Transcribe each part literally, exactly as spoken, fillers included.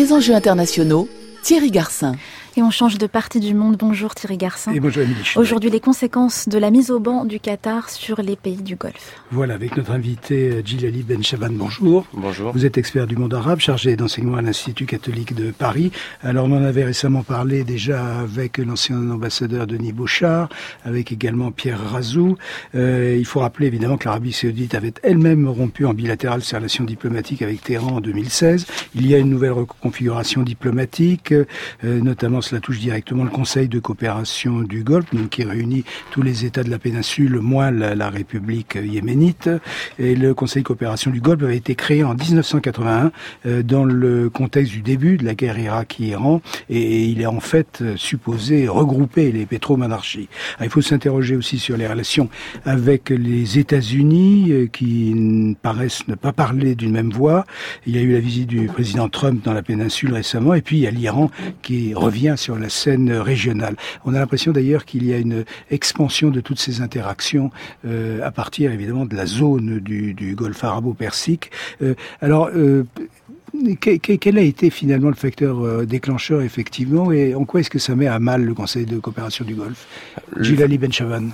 Les enjeux internationaux, Thierry Garcin. Et on change de partie du monde. Bonjour Thierry Garcin. Et bonjour Émilie. Aujourd'hui, les conséquences de la mise au ban du Qatar sur les pays du Golfe. Voilà, avec notre invité Djilali Benchavan. Bonjour. Bonjour. Vous êtes expert du monde arabe, chargé d'enseignement à l'Institut catholique de Paris. Alors, on en avait récemment parlé déjà avec l'ancien ambassadeur Denis Bouchard, avec également Pierre Razou. Euh, il faut rappeler évidemment que l'Arabie saoudite avait elle-même rompu en bilatéral ses relations diplomatiques avec Téhéran en deux mille seize. Il y a une nouvelle reconfiguration diplomatique, euh, notamment cela touche directement le Conseil de coopération du Golfe, donc qui réunit tous les États de la péninsule, moins la, la République yéménite. Et le Conseil de coopération du Golfe avait été créé en dix-neuf cent quatre-vingt-un euh, dans le contexte du début de la guerre Irak-Iran, et, et il est en fait supposé regrouper les pétromonarchies. Alors, il faut s'interroger aussi sur les relations avec les États-Unis, euh, qui paraissent ne pas parler d'une même voix. Il y a eu la visite du président Trump dans la péninsule récemment, et puis il y a l'Iran qui revient sur la scène régionale. On a l'impression d'ailleurs qu'il y a une expansion de toutes ces interactions euh, à partir évidemment de la zone du, du Golfe arabo-persique. Euh, alors, euh, quel a été finalement le facteur déclencheur effectivement, et en quoi est-ce que ça met à mal le Conseil de coopération du Golfe? Djilali Benchavan.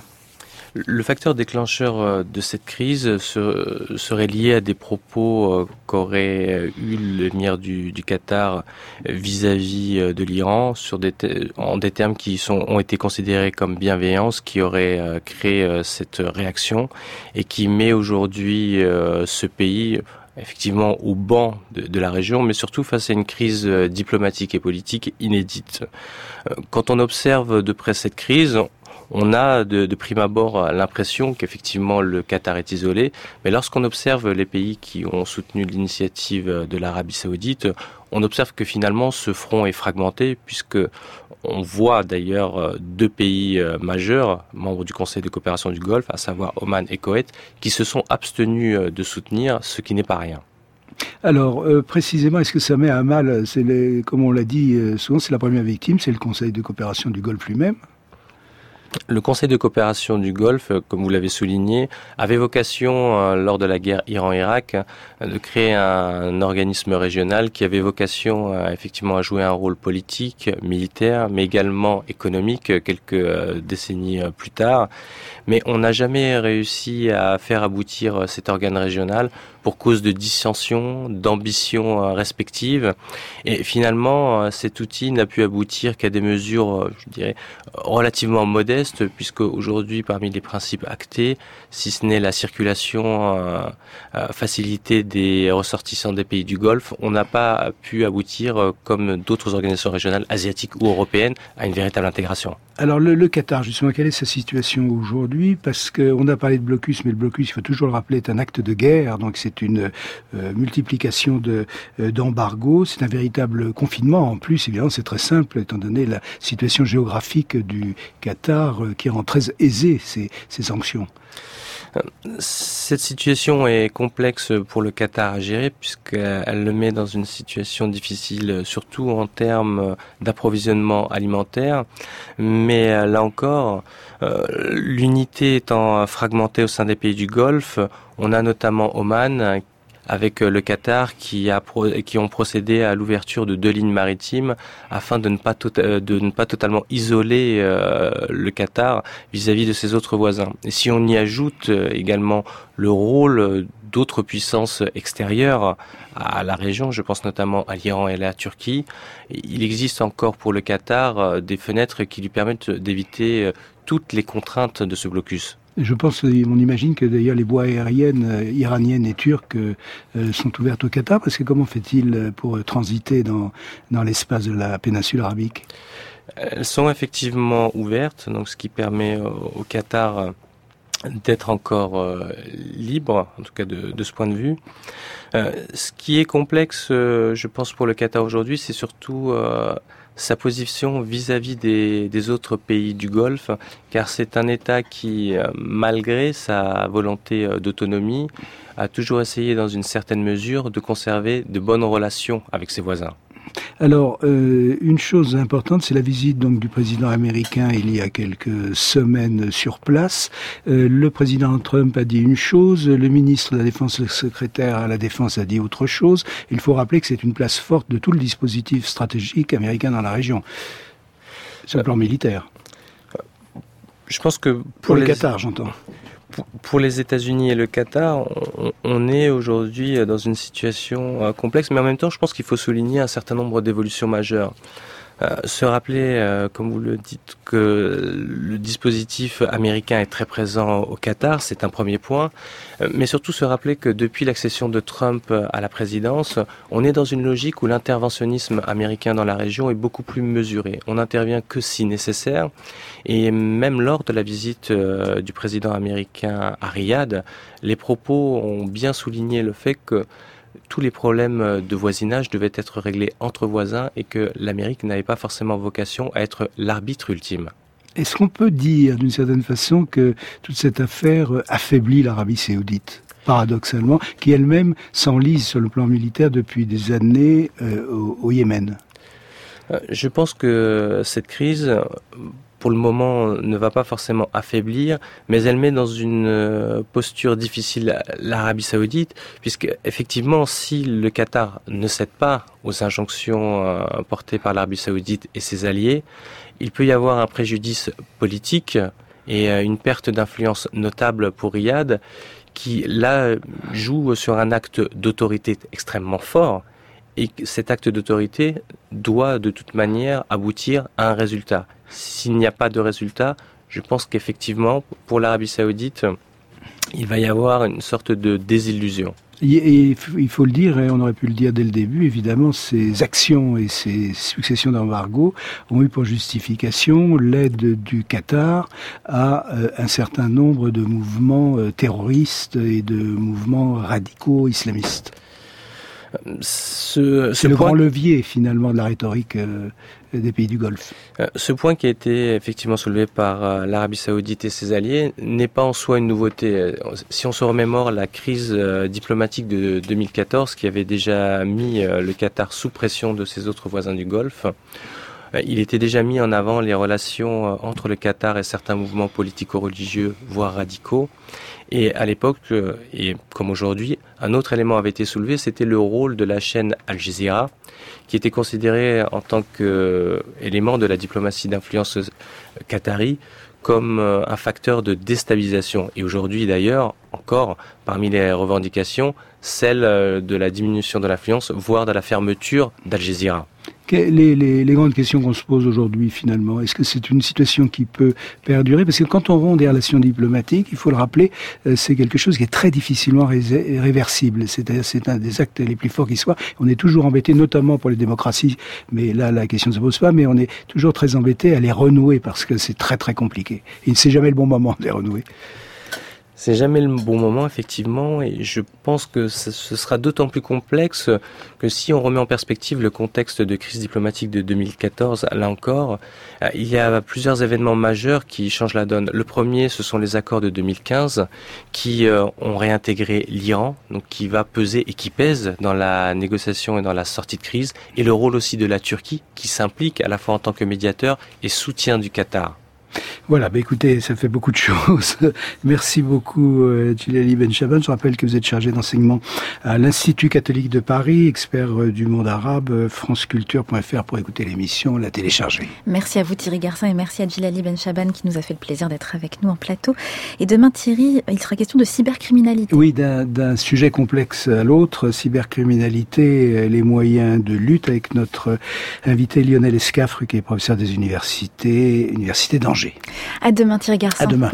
Le facteur déclencheur de cette crise serait lié à des propos qu'aurait eu l'émir du, du Qatar vis-à-vis de l'Iran sur des en des termes qui sont, ont été considérés comme bienveillance, qui auraient créé cette réaction et qui met aujourd'hui ce pays effectivement au banc de, de la région, mais surtout face à une crise diplomatique et politique inédite. Quand on observe de près cette crise, on a de, de prime abord l'impression qu'effectivement le Qatar est isolé, mais lorsqu'on observe les pays qui ont soutenu l'initiative de l'Arabie saoudite, on observe que finalement ce front est fragmenté, puisque on voit d'ailleurs deux pays majeurs, membres du Conseil de coopération du Golfe, à savoir Oman et Koweït, qui se sont abstenus de soutenir, ce qui n'est pas rien. Alors, euh, précisément, est-ce que ça met à mal, c'est les, comme on l'a dit euh, souvent, c'est la première victime, c'est le Conseil de coopération du Golfe lui-même? Le Conseil de coopération du Golfe, comme vous l'avez souligné, avait vocation, euh, lors de la guerre Iran-Irak, euh, de créer un organisme régional qui avait vocation euh, effectivement à jouer un rôle politique, militaire, mais également économique euh, quelques euh, décennies euh, plus tard. Mais on n'a jamais réussi à faire aboutir euh, cet organe régional pour cause de dissensions, d'ambitions euh, respectives. Et finalement, euh, cet outil n'a pu aboutir qu'à des mesures, euh, je dirais, relativement modestes, puisque aujourd'hui, parmi les principes actés, si ce n'est la circulation euh, euh, facilitée des ressortissants des pays du Golfe, on n'a pas pu aboutir, euh, comme d'autres organisations régionales, asiatiques ou européennes, à une véritable intégration. Alors le, le Qatar, justement, quelle est sa situation aujourd'hui? Parce qu'on a parlé de blocus, mais le blocus, il faut toujours le rappeler, est un acte de guerre, donc c'est une euh, multiplication de euh, d'embargos, c'est un véritable confinement. En plus, évidemment, c'est très simple, étant donné la situation géographique du Qatar, euh, qui rend très aisée ces, ces sanctions. Cette situation est complexe pour le Qatar à gérer, puisqu'elle le met dans une situation difficile, surtout en termes d'approvisionnement alimentaire. Mais là encore, l'unité étant fragmentée au sein des pays du Golfe, on a notamment Oman avec le Qatar qui a pro, qui ont procédé à l'ouverture de deux lignes maritimes afin de ne pas to- de ne pas totalement isoler euh, le Qatar vis-à-vis de ses autres voisins. Et si on y ajoute également le rôle d'autres puissances extérieures à la région, je pense notamment à l'Iran et à la Turquie, il existe encore pour le Qatar des fenêtres qui lui permettent d'éviter toutes les contraintes de ce blocus. Je pense, on imagine que d'ailleurs les voies aériennes euh, iraniennes et turques euh, sont ouvertes au Qatar, parce que comment fait-il pour transiter dans, dans l'espace de la péninsule arabique? Elles sont effectivement ouvertes, donc ce qui permet au, au Qatar d'être encore euh, libre, en tout cas de, de ce point de vue. Euh, ce qui est complexe, euh, je pense, pour le Qatar aujourd'hui, c'est surtout euh, sa position vis-à-vis des, des autres pays du Golfe, car c'est un État qui, malgré sa volonté d'autonomie, a toujours essayé dans une certaine mesure de conserver de bonnes relations avec ses voisins. Alors, euh, une chose importante, c'est la visite donc du président américain il y a quelques semaines sur place. Euh, le président Trump a dit une chose, le ministre de la Défense, le secrétaire à la Défense a dit autre chose. Il faut rappeler que c'est une place forte de tout le dispositif stratégique américain dans la région, sur le plan militaire. Je pense que pour, pour le les... Qatar, j'entends. Pour les États-Unis et le Qatar, on est aujourd'hui dans une situation complexe, mais en même temps, je pense qu'il faut souligner un certain nombre d'évolutions majeures. Euh, se rappeler, euh, comme vous le dites, que le dispositif américain est très présent au Qatar, c'est un premier point, euh, mais surtout se rappeler que depuis l'accession de Trump à la présidence, on est dans une logique où l'interventionnisme américain dans la région est beaucoup plus mesuré. On n'intervient que si nécessaire, et même lors de la visite euh, du président américain à Riyad, les propos ont bien souligné le fait que tous les problèmes de voisinage devaient être réglés entre voisins et que l'Amérique n'avait pas forcément vocation à être l'arbitre ultime. Est-ce qu'on peut dire d'une certaine façon que toute cette affaire affaiblit l'Arabie saoudite, paradoxalement, qui elle-même s'enlise sur le plan militaire depuis des années euh, au, au Yémen ? Je pense que cette crise, pour le moment, ne va pas forcément affaiblir, mais elle met dans une posture difficile l'Arabie saoudite, puisque effectivement, si le Qatar ne cède pas aux injonctions portées par l'Arabie saoudite et ses alliés, il peut y avoir un préjudice politique et une perte d'influence notable pour Riyad, qui là joue sur un acte d'autorité extrêmement fort. Et cet acte d'autorité doit de toute manière aboutir à un résultat. S'il n'y a pas de résultat, je pense qu'effectivement, pour l'Arabie saoudite, il va y avoir une sorte de désillusion. Et il faut le dire, et on aurait pu le dire dès le début, évidemment, ces actions et ces successions d'embargos ont eu pour justification l'aide du Qatar à un certain nombre de mouvements terroristes et de mouvements radicaux islamistes. Ce, ce C'est le point, grand levier finalement de la rhétorique euh, des pays du Golfe. Ce point qui a été effectivement soulevé par euh, l'Arabie saoudite et ses alliés n'est pas en soi une nouveauté. Si on se remémore la crise euh, diplomatique de deux mille quatorze qui avait déjà mis euh, le Qatar sous pression de ses autres voisins du Golfe, euh, il était déjà mis en avant les relations euh, entre le Qatar et certains mouvements politico-religieux, voire radicaux. Et à l'époque, euh, et comme aujourd'hui, un autre élément avait été soulevé, c'était le rôle de la chaîne Al Jazeera, qui était considérée en tant qu'élément de la diplomatie d'influence qatari comme un facteur de déstabilisation. Et aujourd'hui d'ailleurs, encore, parmi les revendications, celle de la diminution de l'influence, voire de la fermeture d'Al Jazeera. Les, les, les grandes questions qu'on se pose aujourd'hui finalement, est-ce que c'est une situation qui peut perdurer ? Parce que quand on rompt des relations diplomatiques, il faut le rappeler, c'est quelque chose qui est très difficilement ré- réversible. C'est-à-dire c'est un des actes les plus forts qui soient. On est toujours embêté, notamment pour les démocraties, mais là la question ne se pose pas, mais on est toujours très embêté à les renouer parce que c'est très très compliqué. Et c'est jamais le bon moment de les renouer. C'est jamais le bon moment, effectivement, et je pense que ce sera d'autant plus complexe que si on remet en perspective le contexte de crise diplomatique de deux mille quatorze, là encore, il y a plusieurs événements majeurs qui changent la donne. Le premier, ce sont les accords de deux mille quinze qui ont réintégré l'Iran, donc qui va peser et qui pèse dans la négociation et dans la sortie de crise, et le rôle aussi de la Turquie qui s'implique à la fois en tant que médiateur et soutien du Qatar. Voilà, bah écoutez, ça fait beaucoup de choses. Merci beaucoup, euh, Djilali Benchaban. Je rappelle que vous êtes chargé d'enseignement à l'Institut catholique de Paris, expert euh, du monde arabe, euh, franceculture point f r pour écouter l'émission, la télécharger. Merci à vous Thierry Garcin et merci à Djilali Benchaban qui nous a fait le plaisir d'être avec nous en plateau. Et demain Thierry, il sera question de cybercriminalité. Oui, d'un, d'un sujet complexe à l'autre, cybercriminalité, les moyens de lutte avec notre invité Lionel Escafre qui est professeur des universités, Université d'Angers. À demain Thierry Garcin. À demain.